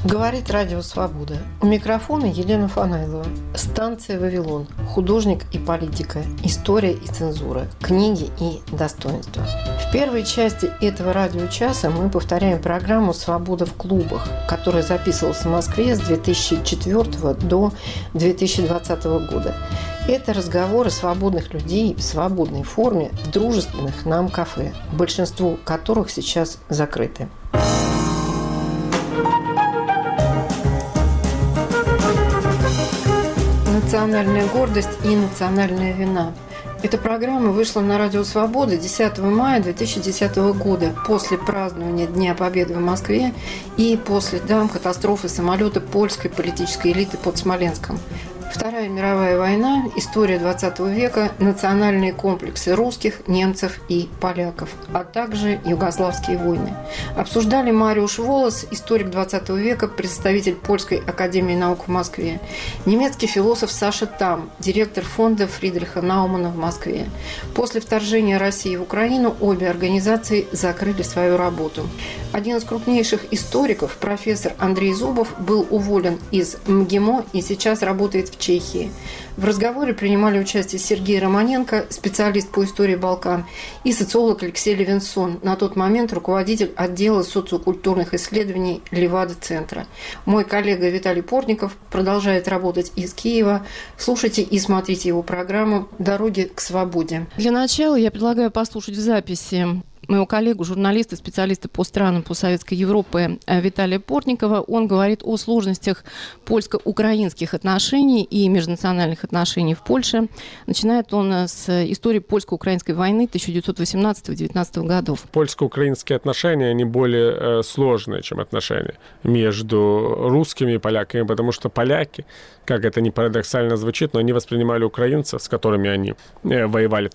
Говорит Радио Свобода. У микрофона Елена Фанайлова. Станция «Вавилон». Художник и политика. История и цензура. Книги и достоинства. В первой части этого радиочаса мы повторяем программу «Свобода в клубах», которая записывалась в Москве с 2004 до 2020 года. Это разговоры свободных людей в свободной форме в дружественных нам кафе, большинство которых сейчас закрыты. Национальная гордость и национальная вина. Эта программа вышла на Радио Свобода 10 мая 2010 года, после празднования Дня Победы в Москве и после катастрофы самолета польской политической элиты под Смоленском. Вторая мировая война, история 20 века, национальные комплексы русских, немцев и поляков, а также югославские войны. Обсуждали Мариуш Волос, историк 20 века, представитель Польской академии наук в Москве, немецкий философ Саша Там, директор фонда Фридриха Наумана в Москве. После вторжения России в Украину обе организации закрыли свою работу. Один из крупнейших историков, профессор Андрей Зубов, был уволен из МГИМО и сейчас работает в Чехии. В разговоре принимали участие Сергей Романенко, специалист по истории Балкан, и социолог Алексей Левинсон, на тот момент руководитель отдела социокультурных исследований Левада-центра. Мой коллега Виталий Портников продолжает работать из Киева. Слушайте и смотрите его программу «Дороги к свободе». Для начала я предлагаю послушать в записи моего коллегу, журналиста, специалиста по странам постсоветской Европы Виталия Портникова. Он говорит о сложностях польско-украинских отношений и межнациональных отношений в Польше. Начинает он с истории польско-украинской войны 1918-19 годов. Польско-украинские отношения, они более сложные, чем отношения между русскими и поляками, потому что поляки, как это ни парадоксально звучит, но они воспринимали украинцев, с которыми они воевали в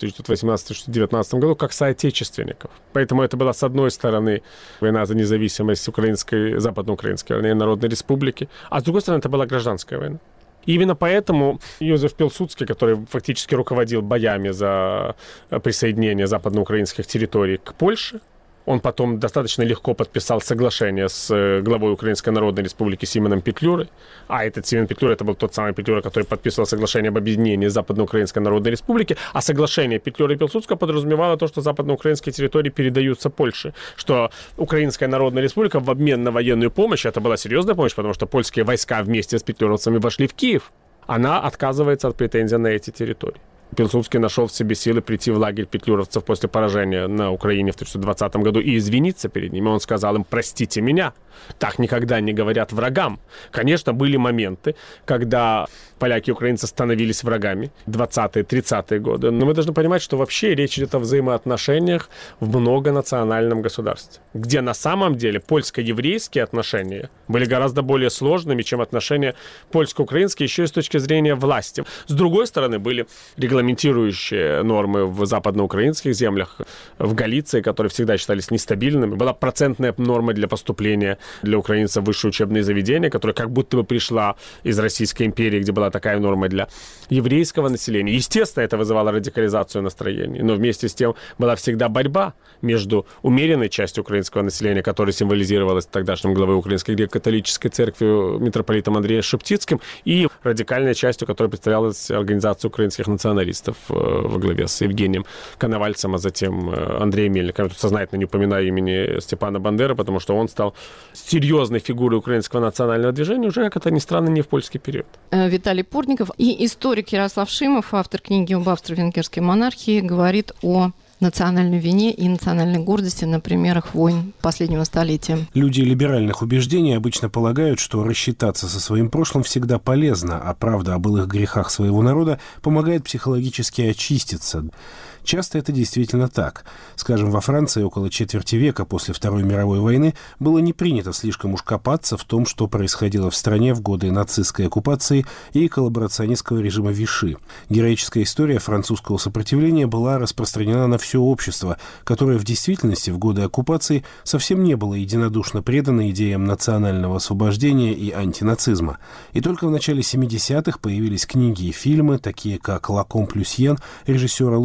1918-19 году, как соотечественников. Поэтому это была, с одной стороны, война за независимость Западноукраинской Народной Республики, а с другой стороны, это была гражданская война. И именно поэтому Йозеф Пилсудский, который фактически руководил боями за присоединение западноукраинских территорий к Польше, он потом достаточно легко подписал соглашение с главой Украинской Народной Республики Симоном Петлюрой. А этот Симон Петлюра, это был тот самый Петлюра, который подписывал соглашение об объединении Западноукраинской Народной Республики. А соглашение Петлюры и Пилсудского подразумевало то, что западноукраинские территории передаются Польше. Что Украинская Народная Республика в обмен на военную помощь, это была серьезная помощь, потому что польские войска вместе с петлюровцами вошли в Киев. Она отказывается от претензий на эти территории. Пилсудский нашел в себе силы прийти в лагерь петлюровцев после поражения на Украине в 1920 году и извиниться перед ними. Он сказал им: «Простите меня». Так никогда не говорят врагам. Конечно, были моменты, когда поляки и украинцы становились врагами, 20-е, 30-е годы. Но мы должны понимать, что вообще речь идет о взаимоотношениях в многонациональном государстве, где на самом деле польско-еврейские отношения были гораздо более сложными, чем отношения польско-украинские, еще и с точки зрения власти. С другой стороны, были регламентирующие нормы в западноукраинских землях, в Галиции, которые всегда считались нестабильными. Была процентная норма для поступления для украинцев в высшие учебные заведения, которая как будто бы пришла из Российской империи, где была такая норма для еврейского населения. Естественно, это вызывало радикализацию настроений, но вместе с тем была всегда борьба между умеренной частью украинского населения, которая символизировалась тогдашним главой Украинской греко-католической церкви митрополитом Андреем Шептицким, и радикальной частью, которая представлялась Организацией украинских националистов во главе с Евгением Коновальцем, а затем Андреем Мельником. Я тут сознательно не упоминаю имени Степана Бандеры, потому что он стал серьезной фигурой украинского национального движения уже, как это ни странно, не в польский период. Виталий Портников и историк Ярослав Шимов, автор книги об австро-венгерской монархии, говорит о национальной вине и национальной гордости на примерах войн последнего столетия. Люди либеральных убеждений обычно полагают, что рассчитаться со своим прошлым всегда полезно, а правда о былых грехах своего народа помогает психологически очиститься. Часто это действительно так. Скажем, во Франции около четверти века после Второй мировой войны было не принято слишком уж копаться в том, что происходило в стране в годы нацистской оккупации и коллаборационистского режима Виши. Героическая история французского сопротивления была распространена на все общество, которое в действительности в годы оккупации совсем не было единодушно предано идеям национального освобождения и антинацизма. И только в начале 70-х появились книги и фильмы, такие как «Ла Комплюсьен» режиссера Луи Малля,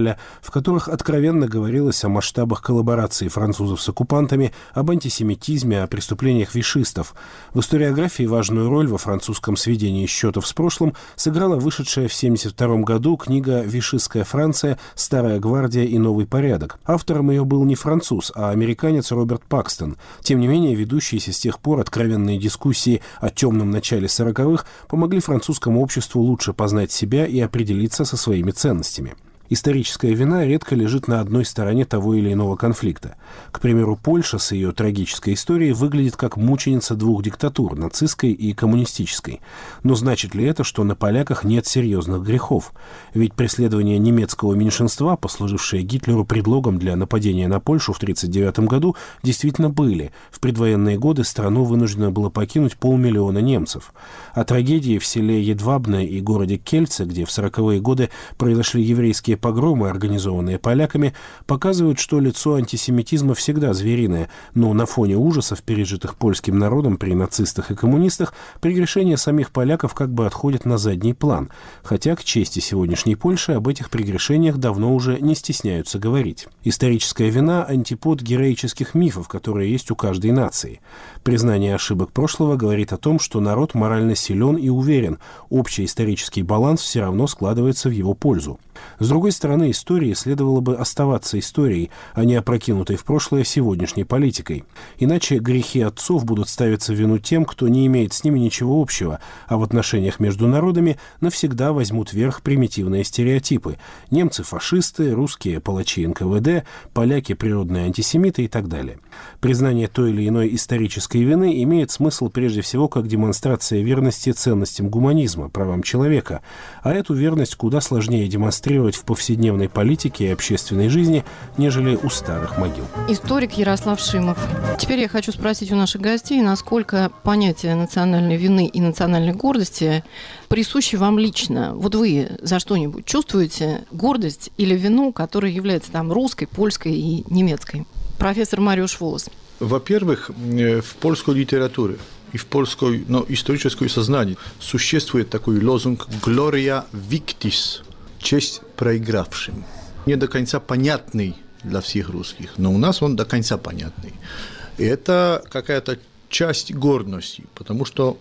Шпиталя, в которых откровенно говорилось о масштабах коллаборации французов с оккупантами, об антисемитизме, о преступлениях вишистов. В историографии важную роль во французском сведении счетов с прошлым сыграла вышедшая в 1972 году книга «Вишистская Франция. Старая гвардия и новый порядок». Автором ее был не француз, а американец Роберт Пакстон. Тем не менее, ведущиеся с тех пор откровенные дискуссии о темном начале 40-х помогли французскому обществу лучше познать себя и определиться со своими ценностями. Историческая вина редко лежит на одной стороне того или иного конфликта. К примеру, Польша с ее трагической историей выглядит как мученица двух диктатур – нацистской и коммунистической. Но значит ли это, что на поляках нет серьезных грехов? Ведь преследование немецкого меньшинства, послужившее Гитлеру предлогом для нападения на Польшу в 1939 году, действительно были. В предвоенные годы страну вынуждено было покинуть 500 000 немцев. А трагедии в селе Едвабное и городе Кельце, где в 40-е годы произошли еврейские погромы, организованные поляками, показывают, что лицо антисемитизма всегда звериное, но на фоне ужасов, пережитых польским народом при нацистах и коммунистах, прегрешения самих поляков как бы отходят на задний план, хотя к чести сегодняшней Польши об этих прегрешениях давно уже не стесняются говорить. Историческая вина – антипод героических мифов, которые есть у каждой нации. Признание ошибок прошлого говорит о том, что народ морально силен и уверен, общий исторический баланс все равно складывается в его пользу. С другой стороны, истории следовало бы оставаться историей, а не опрокинутой в прошлое сегодняшней политикой. Иначе грехи отцов будут ставиться в вину тем, кто не имеет с ними ничего общего, а в отношениях между народами навсегда возьмут верх примитивные стереотипы. Немцы – фашисты, русские – палачи НКВД, поляки – природные антисемиты и так далее. Признание той или иной исторической вины имеет смысл прежде всего как демонстрация верности ценностям гуманизма, правам человека, а эту верность куда сложнее демонстрировать в повседневной политике и общественной жизни, нежели у старых могил. Историк Ярослав Шимов. Теперь я хочу спросить у наших гостей, насколько понятие национальной вины и национальной гордости присущи вам лично. Вот вы за что-нибудь чувствуете гордость или вину, которая является там русской, польской и немецкой? Профессор Мариуш Волос. Во-первых, в польской литературе и в польской историческом сознании существует такой лозунг «Gloria victis» – «честь проигравшим». Не до конца понятный для всех русских, но у нас он до конца понятный. И это какая-то часть гордости, потому что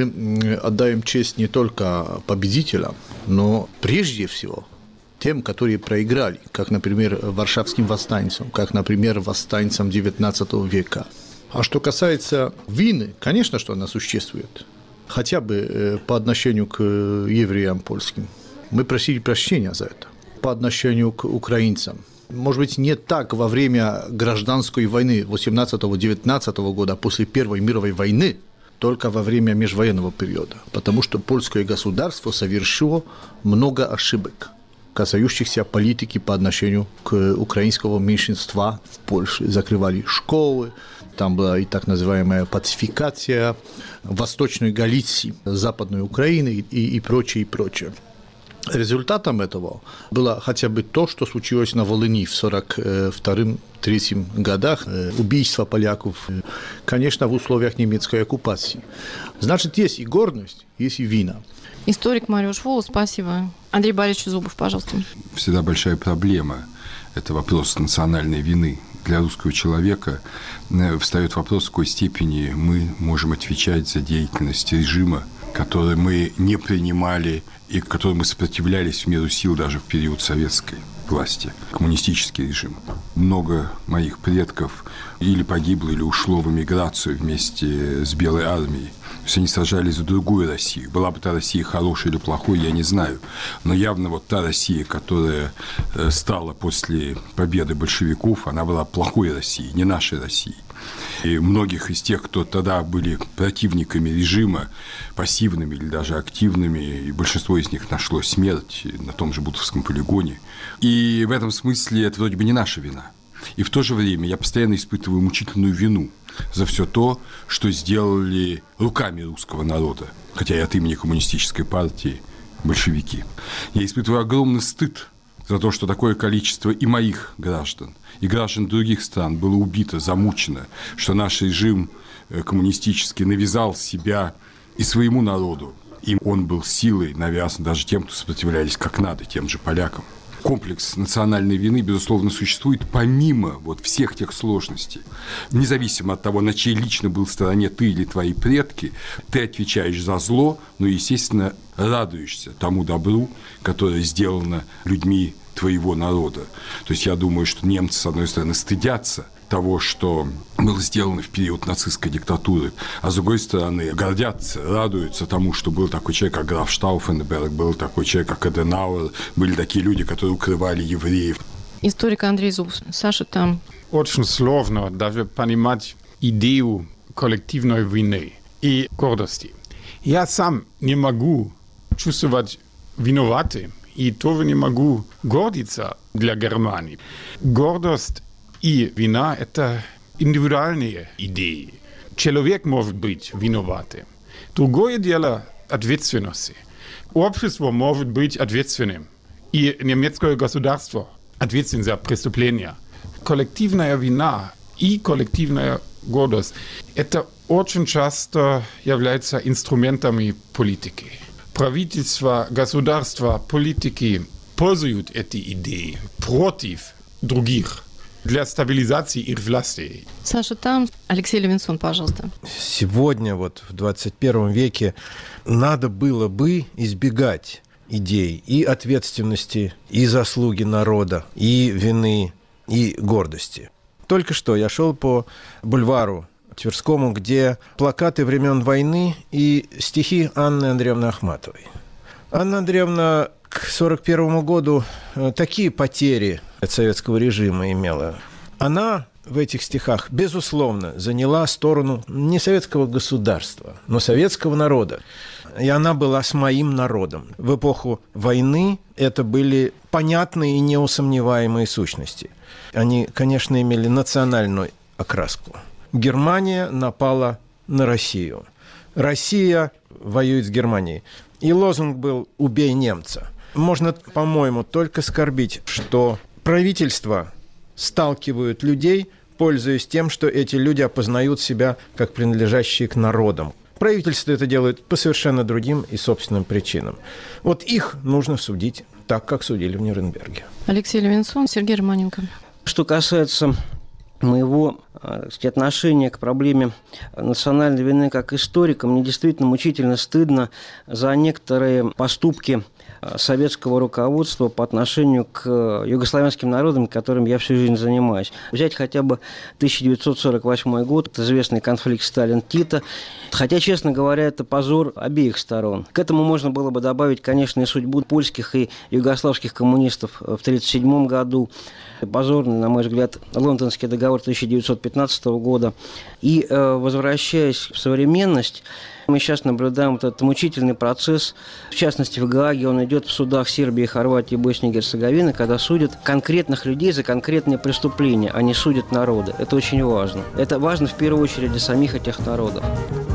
мы отдаем честь не только победителям, но прежде всего тем, которые проиграли, как, например, варшавским восстанцам, как, например, восстанцам XIX века. А что касается вины, конечно, что она существует, хотя бы по отношению к евреям польским. Мы просили прощения за это. По отношению к украинцам. Может быть, не так во время гражданской войны 18-19 года, после Первой мировой войны, только во время межвоенного периода, потому что польское государство совершило много ошибок, касающихся политики по отношению к украинскому меньшинству в Польше. Закрывали школы, там была и так называемая пацификация Восточной Галиции, Западной Украины и прочее, и прочее. Результатом этого было хотя бы то, что случилось на Волыни в 1942-1943 годах, убийство поляков, конечно, в условиях немецкой оккупации. Значит, есть и гордость, есть и вина. Историк Мариуш Волос, спасибо. Андрей Борисович Зубов, пожалуйста. Всегда большая проблема – это вопрос национальной вины. Для русского человека встает вопрос, в какой степени мы можем отвечать за деятельность режима, который мы не принимали и к которому мы сопротивлялись в меру сил даже в период советской власти, коммунистический режим. Много моих предков или погибло, или ушло в эмиграцию вместе с Белой армией. То есть они сражались за другую Россию. Была бы та Россия хорошая или плохой, я не знаю. Но явно вот та Россия, которая стала после победы большевиков, она была плохой Россией, не нашей Россией. И многих из тех, кто тогда были противниками режима, пассивными или даже активными, и большинство из них нашло смерть на том же Бутовском полигоне. И в этом смысле это вроде бы не наша вина. И в то же время я постоянно испытываю мучительную вину за все то, что сделали руками русского народа, хотя и от имени коммунистической партии, большевики. Я испытываю огромный стыд за то, что такое количество и моих граждан, и граждан других стран было убито, замучено, что наш режим коммунистический навязал себя и своему народу. И он был силой навязан даже тем, кто сопротивлялись как надо, тем же полякам. комплекс национальной вины, безусловно, существует помимо вот всех тех сложностей. Независимо от того, на чьей лично был стороне ты или твои предки, ты отвечаешь за зло, но, естественно, радуешься тому добру, которое сделано людьми твоего народа. То есть я думаю, что немцы, с одной стороны, стыдятся того, что было сделано в период нацистской диктатуры, а с другой стороны гордятся, радуются тому, что был такой человек, как граф Штауфенберг, был такой человек, как Аденауэр, были такие люди, которые укрывали евреев. Историк Андрей Зубов. Саша, там... Очень сложно даже понимать идею коллективной вины и гордости. Я сам не могу чувствовать виноватым и тоже не могу гордиться для Германии. Гордость и вина – это индивидуальные идеи. Человек может быть виноватым. Другое дело – ответственности. Общество может быть ответственным. И немецкое государство ответственно за преступления. Коллективная вина и коллективная гордость – это очень часто являются инструментами политики. Правительства, государства, политики пользуют эти идеи против других для стабилизации их власти. Саша, там. Алексей Левинсон, пожалуйста. Сегодня, вот в 21 веке, надо было бы избегать идей и ответственности, и заслуги народа, и вины, и гордости. Только что я шел по бульвару Тверскому, где плакаты времен войны и стихи Анны Андреевны Ахматовой. Анна Андреевна к 1941 году такие потери от советского режима имела. Она в этих стихах, безусловно, заняла сторону не советского государства, но советского народа. И она была с моим народом. В эпоху войны это были понятные и неусомневаемые сущности. Они, конечно, имели национальную окраску. Германия напала на Россию. Россия воюет с Германией. И лозунг был «Убей немца». Можно, по-моему, только скорбить, что правительства сталкивают людей, пользуясь тем, что эти люди опознают себя как принадлежащие к народам. Правительство это делает по совершенно другим и собственным причинам. Вот их нужно судить так, как судили в Нюрнберге. Алексей Левинсон, Сергей Романенко. Что касается моего отношения к проблеме национальной вины как историка, мне действительно мучительно стыдно за некоторые поступки советского руководства по отношению к югославянским народам, которым я всю жизнь занимаюсь. Взять хотя бы 1948 год, это известный конфликт Сталин-Тита. Хотя, честно говоря, это позор обеих сторон. К этому можно было бы добавить, конечно, и судьбу польских и югославских коммунистов в 1937 году. Позорный, на мой взгляд, Лондонский договор 1915 года. И, возвращаясь в современность, мы сейчас наблюдаем вот этот мучительный процесс, в частности, в Гааге он идет в судах Сербии, Хорватии, Боснии и Герцеговины, когда судят конкретных людей за конкретные преступления, а не судят народы. Это очень важно. Это важно в первую очередь для самих этих народов.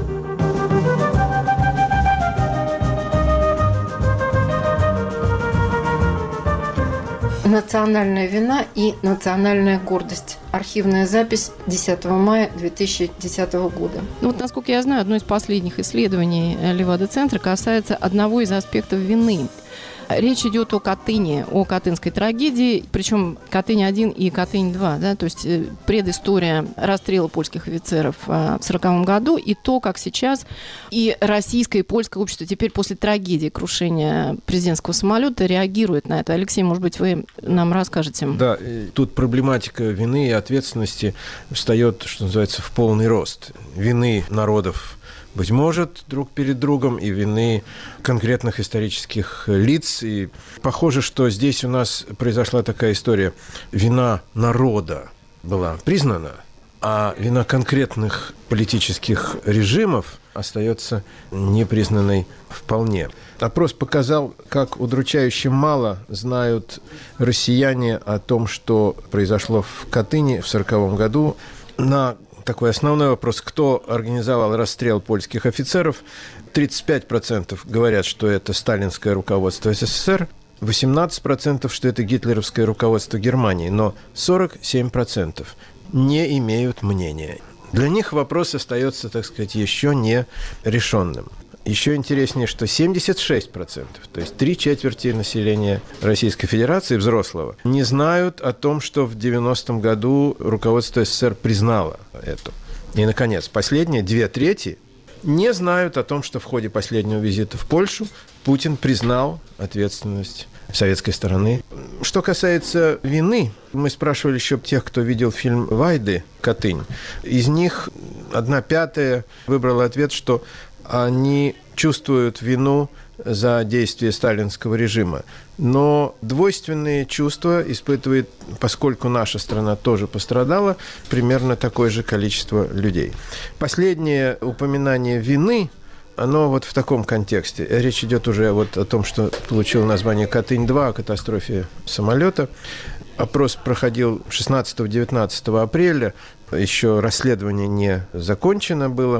Национальная вина и национальная гордость. Архивная запись 10 мая 2010 года. Ну вот, насколько я знаю, одно из последних исследований Левада-центра касается одного из аспектов вины. Речь идет о Катыни, о катынской трагедии, причем Катынь-1 и Катынь-2, да, то есть предыстория расстрела польских офицеров в 1940 году и то, как сейчас и российское, и польское общество теперь после трагедии крушения президентского самолета реагирует на это. Алексей, может быть, вы нам расскажете? Да, тут проблематика вины и ответственности встает, что называется, в полный рост. Вины народов, быть может, друг перед другом, и вины конкретных исторических лиц. И похоже, что здесь у нас произошла такая история. Вина народа была признана, а вина конкретных политических режимов остается непризнанной вполне. Опрос показал, как удручающе мало знают россияне о том, что произошло в Катыни в 1940 году. На такой основной вопрос, кто организовал расстрел польских офицеров, 35% говорят, что это сталинское руководство СССР, 18%, что это гитлеровское руководство Германии, но 47% не имеют мнения. Для них вопрос остается, так сказать, еще не решенным. Еще интереснее, что 76%, то есть 3/4 населения Российской Федерации взрослого, не знают о том, что в 90-м году руководство СССР признало это. И, наконец, последние 2/3 не знают о том, что в ходе последнего визита в Польшу Путин признал ответственность советской стороны. Что касается вины, мы спрашивали еще тех, кто видел фильм Вайды «Катынь». Из них 1/5 выбрала ответ, что они чувствуют вину за действия сталинского режима. Но двойственные чувства испытывает, поскольку наша страна тоже пострадала, примерно такое же количество людей. Последнее упоминание вины, оно вот в таком контексте. Речь идет уже вот о том, что получил название «Катынь-2», о катастрофе самолета. Опрос проходил 16-19 апреля. Еще расследование не закончено было.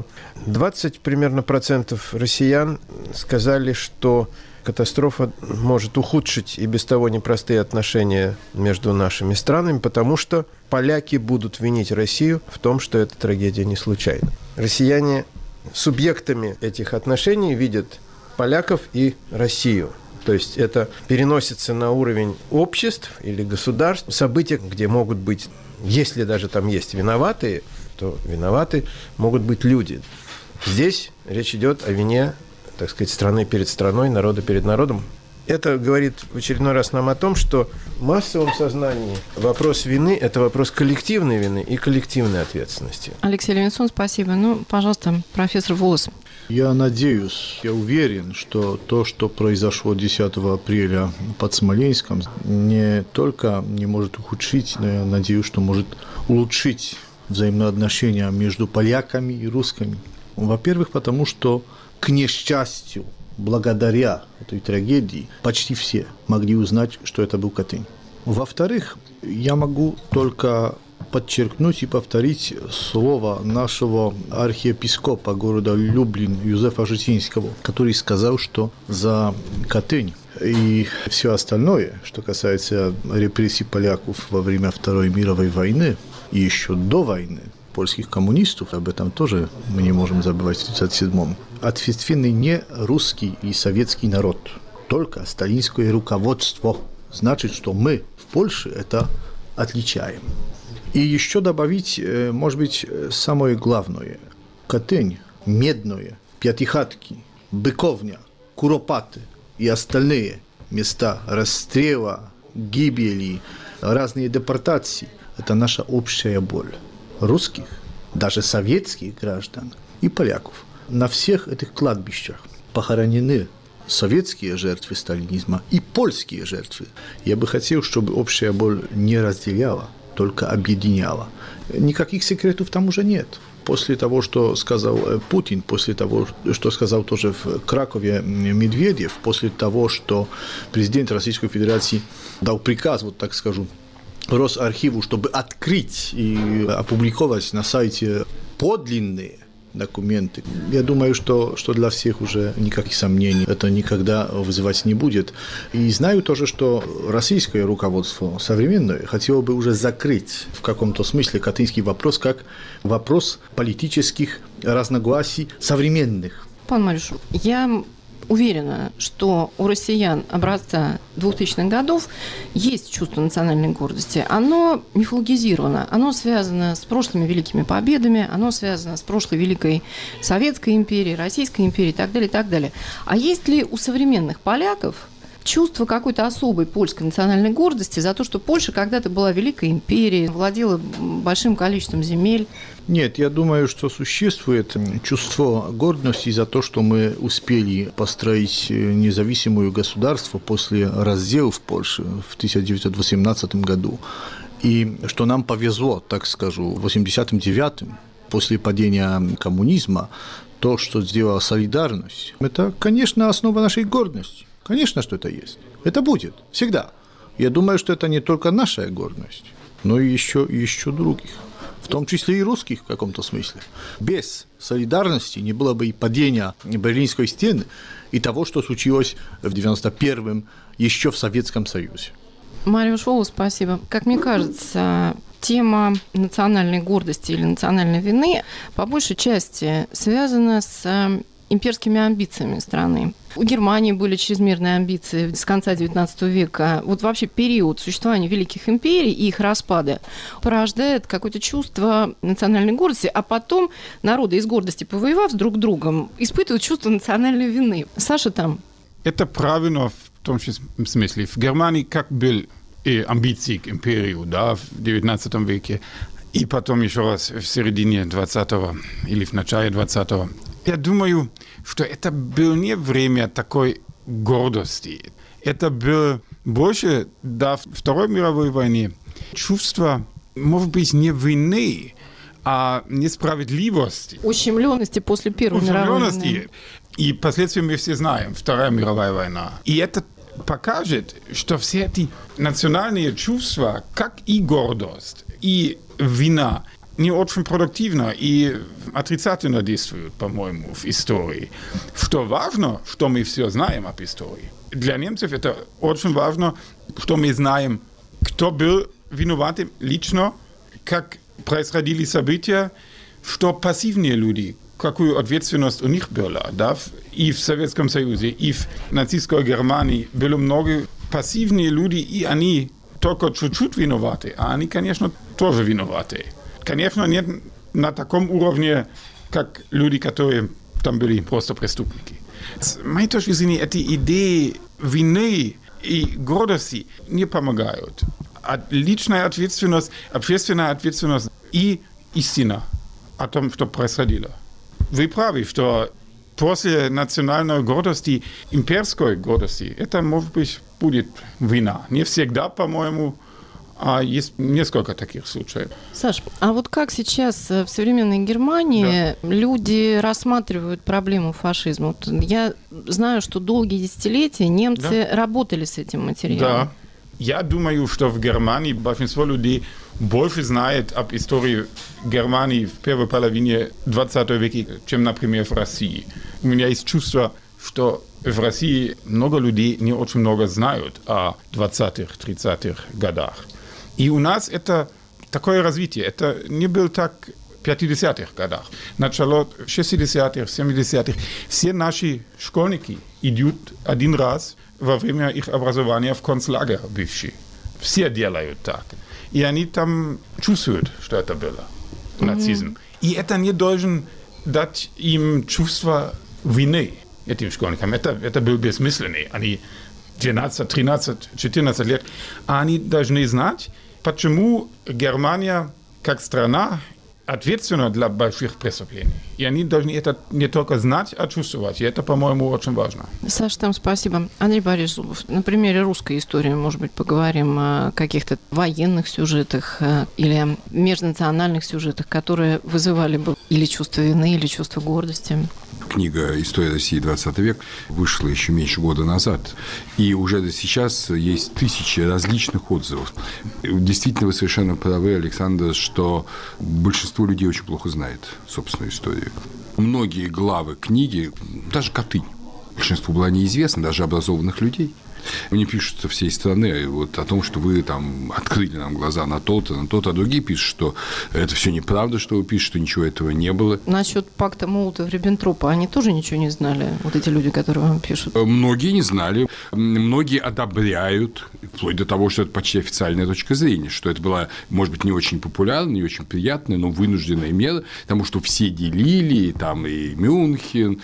20 примерно процентов россиян сказали, что катастрофа может ухудшить и без того непростые отношения между нашими странами, потому что поляки будут винить Россию в том, что эта трагедия не случайна. Россияне субъектами этих отношений видят поляков и Россию. То есть это переносится на уровень обществ или государств, события, где могут быть, если даже там есть виноватые, то виноваты могут быть люди. Здесь речь идет о вине, так сказать, страны перед страной, народа перед народом. Это говорит в очередной раз нам о том, что в массовом сознании вопрос вины – это вопрос коллективной вины и коллективной ответственности. Алексей Левинсон, спасибо. Ну, пожалуйста, профессор Волос. Я надеюсь, я уверен, что то, что произошло 10 апреля под Смоленском, не только не может ухудшить, но я надеюсь, что может улучшить взаимоотношения между поляками и русскими. Во-первых, потому что, к несчастью, благодаря этой трагедии почти все могли узнать, что это был Катынь. Во-вторых, я могу только подчеркнуть и повторить слово нашего архиепископа города Люблин Юзефа Житинского, который сказал, что за Катынь и все остальное, что касается репрессий поляков во время Второй мировой войны и еще до войны, польских коммунистов, об этом тоже мы не можем забывать в 1937-м, ответственный не русский и советский народ, только сталинское руководство. Значит, что мы в Польше это отличаем. И еще добавить, может быть, самое главное. Катынь, Медное, Пятихатки, Быковня, Куропаты и остальные места расстрела, гибели, разные депортации – это наша общая боль. Русских, даже советских граждан и поляков. На всех этих кладбищах похоронены советские жертвы сталинизма и польские жертвы. Я бы хотел, чтобы общая боль не разделяла, только объединяла. Никаких секретов там уже нет. После того, что сказал Путин, после того, что сказал тоже в Кракове Медведев, после того, что президент Российской Федерации дал приказ, вот так скажу, Росархиву, чтобы открыть и опубликовать на сайте подлинные документы. Я думаю, что для всех уже никаких сомнений это никогда вызывать не будет. И знаю тоже, что российское руководство современное хотело бы уже закрыть в каком-то смысле катынский вопрос как вопрос политических разногласий современных. Пан Марюш, я уверена, что у россиян образца 2000-х годов есть чувство национальной гордости. Оно мифологизировано, оно связано с прошлыми великими победами, оно связано с прошлой великой Советской империей, Российской империей и так далее, и так далее. А есть ли у современных поляков чувство какой-то особой польской национальной гордости за то, что Польша когда-то была великой империей, владела большим количеством земель? Нет, я думаю, что существует чувство гордости за то, что мы успели построить независимое государство после раздела в Польше в 1918 году. И что нам повезло, так скажу, в 1989-м, после падения коммунизма, то, что сделала солидарность, это, конечно, основа нашей гордости. Конечно, что это есть. Это будет. Всегда. Я думаю, что это не только наша гордость, но и еще других. В том числе и русских в каком-то смысле. Без солидарности не было бы и падения Берлинской стены, и того, что случилось в 91-м еще в Советском Союзе. Мариуш Волос, спасибо. Как мне кажется, тема национальной гордости или национальной вины по большей части связана с имперскими амбициями страны. У Германии были чрезмерные амбиции с конца XIX века. Вот вообще период существования великих империй и их распада порождает какое-то чувство национальной гордости, а потом народы из гордости, повоевав с друг другом, испытывают чувство национальной вины. Саша там. Это правильно в том смысле. В Германии как были амбиции к империю, да, в XIX веке, и потом еще раз в середине 20-го или в начале 20-го. Я думаю, что это было не время такой гордости. Это было больше до Второй мировой войны чувство, может быть, не вины, а несправедливости. Ущемленности после Первой мировой войны. И последствия мы все знаем. Вторая мировая война. И это покажет, что все эти национальные чувства, как и гордость, и вина, не очень продуктивно и отрицательно действуют, по-моему, в истории. Что важно, что мы все знаем об истории. Для немцев это очень важно, что мы знаем, кто был виноватым лично, как происходили события, что пассивные люди, какую ответственность у них была. Да? И в Советском Союзе, и в нацистской Германии было много пассивные люди, и они только чуть-чуть виноваты, а они, конечно, тоже виноваты. Конечно, нет на таком уровне, как люди, которые там были просто преступники. С моей точки зрения, эти идеи вины и гордости не помогают. Личная ответственность, общественная ответственность и истина о том, что происходило. Вы правы, что после национальной гордости, имперской гордости, это, может быть, будет вина. Не всегда, по-моему, а есть несколько таких случаев. Саш, а вот как сейчас в современной Германии люди рассматривают проблему фашизма? Вот я знаю, что долгие десятилетия немцы работали с этим материалом. Да. Я думаю, что в Германии большинство людей больше знает об истории Германии в первой половине 20 века, чем, например, в России. У меня есть чувство, что в России много людей не очень много знают о 20-х, 30-х годах. И у нас это такое развитие. Это не было так в 50-х годах. Начало 60-х, 70-х. Все наши школьники идут один раз во время их образования в концлагерь бывший. Все делают так. И они там чувствуют, что это было. Нацизм. И это не должен дать им чувство вины, этим школьникам. Это было бессмысленно. Они 12, 13, 14 лет. А они должны знать, почему Германия, как страна, ответственна для больших преступлений. И они должны это не только знать, а чувствовать. И это, по-моему, очень важно. Саша, там спасибо. Андрей Борисович Зубов, на примере русской истории, может быть, поговорим о каких-то военных сюжетах или межнациональных сюжетах, которые вызывали бы или чувство вины, или чувство гордости. Книга «История России 20 век» вышла еще меньше года назад. И уже сейчас есть тысячи различных отзывов. Действительно, вы совершенно правы, Александр, что большинство людей очень плохо знает собственную историю. Многие главы книги, даже Катынь, большинству была неизвестна, даже образованных людей. Мне пишут со всей страны вот о том, что вы там открыли нам глаза на то-то, а другие пишут, что это все неправда, что вы пишете, что ничего этого не было. Насчет пакта Молотова-Риббентропа, они тоже ничего не знали, вот эти люди, которые вам пишут? Многие не знали, многие одобряют, вплоть до того, что это почти официальная точка зрения, что это была, может быть, не очень популярная, не очень приятная, но вынужденная мера, потому что все делили, там и Мюнхен,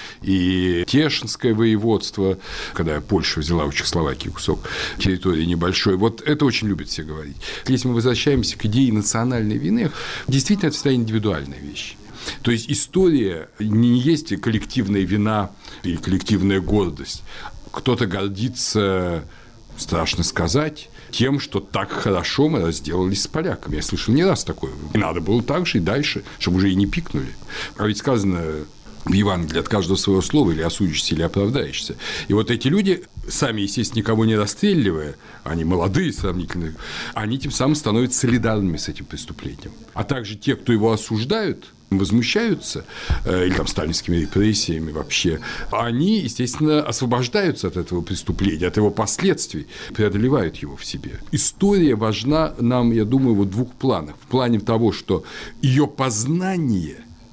и Тешинское воеводство, когда Польша взяла у Чехословакии кусок территории небольшой. Вот это очень любят все говорить. Если мы возвращаемся к идее национальной вины, действительно, это всегда индивидуальная вещь. То есть история не есть коллективная вина или коллективная гордость. Кто-то гордится, страшно сказать, тем, что так хорошо мы разделались с поляками. Я слышал не раз такое. И надо было так же и дальше, чтобы уже и не пикнули. А ведь сказано в Евангелии: от каждого своего слова или осудишься, или оправдаешься. И вот эти люди, сами, естественно, никого не расстреливая, они молодые сравнительно, они тем самым становятся солидарными с этим преступлением. А также те, кто его осуждают, возмущаются, или там сталинскими репрессиями вообще, они, естественно, освобождаются от этого преступления, от его последствий, преодолевают его в себе. История важна нам, я думаю, в двух планах. В плане того, что ее познание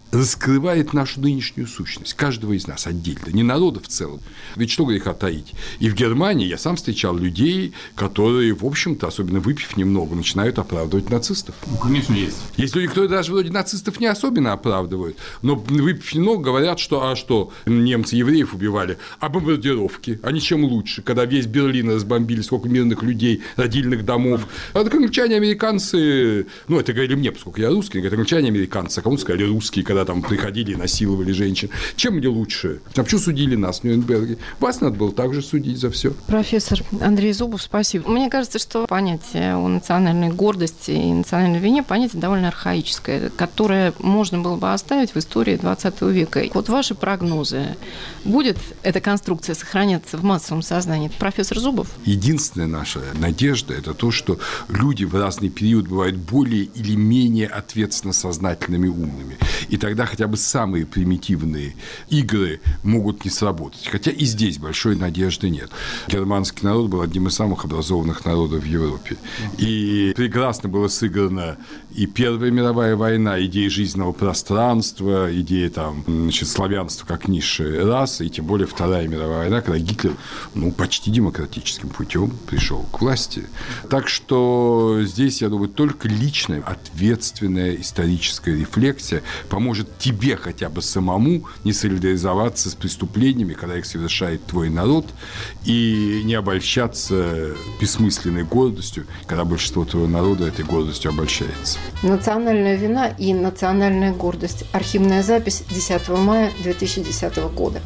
раскрывает нашу нынешнюю сущность, каждого из нас отдельно, не народа в целом. Ведь что греха таить? И в Германии я сам встречал людей, которые, в общем-то, особенно выпив немного, начинают оправдывать нацистов. Ну, конечно, есть. Есть люди, которые даже вроде нацистов не особенно оправдывают, но выпив немного, говорят, что немцы евреев убивали, а бомбардировки, они чем лучше, когда весь Берлин разбомбили, сколько мирных людей, родильных домов. А так англичане, американцы, ну, это говорили мне, поскольку я русский, говорят, англичане, американцы, а кому-то сказали русские, когда там приходили и насиловали женщин. Чем мне лучше? А почему судили нас в Нюрнберге? Вас надо было также судить за все. Профессор Андрей Зубов, спасибо. Мне кажется, что понятие о национальной гордости и национальной вине понятие довольно архаическое, которое можно было бы оставить в истории 20 века. Вот ваши прогнозы. Будет эта конструкция сохраняться в массовом сознании? Профессор Зубов? Единственная наша надежда – это то, что люди в разный период бывают более или менее ответственно сознательными, умными. И тогда хотя бы самые примитивные игры могут не сработать. Хотя и здесь большой надежды нет. Германский народ был одним из самых образованных народов в Европе. И прекрасно было сыграно и Первая мировая война, идея жизненного пространства, идея славянства как низшей расы, и тем более Вторая мировая война, когда Гитлер почти демократическим путем пришел к власти. Так что здесь, я думаю, только личная, ответственная историческая рефлексия поможет тебе хотя бы самому не солидаризоваться с преступлениями, когда их совершает твой народ, и не обольщаться бессмысленной гордостью, когда большинство твоего народа этой гордостью обольщается. Национальная вина и национальная гордость. Архивная запись 10 мая 2010 года.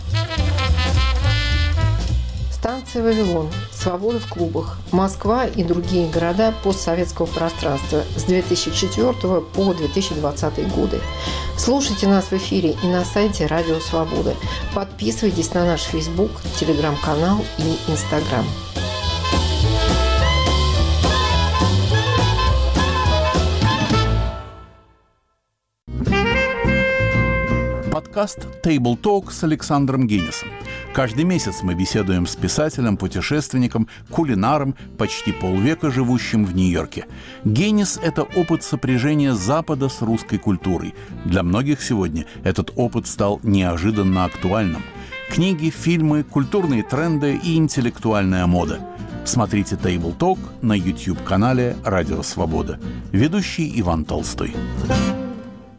Станция «Вавилон», «Свобода в клубах», Москва и другие города постсоветского пространства с 2004 по 2020 годы. Слушайте нас в эфире и на сайте Радио Свобода. Подписывайтесь на наш Facebook, Телеграм-канал и Инстаграм. Подкаст «Table Talk» с Александром Генисом. Каждый месяц мы беседуем с писателем, путешественником, кулинаром, почти полвека живущим в Нью-Йорке. Генис – это опыт сопряжения Запада с русской культурой. Для многих сегодня этот опыт стал неожиданно актуальным. Книги, фильмы, культурные тренды и интеллектуальная мода. Смотрите «Table Talk» на YouTube-канале «Радио Свобода». Ведущий Иван Толстой.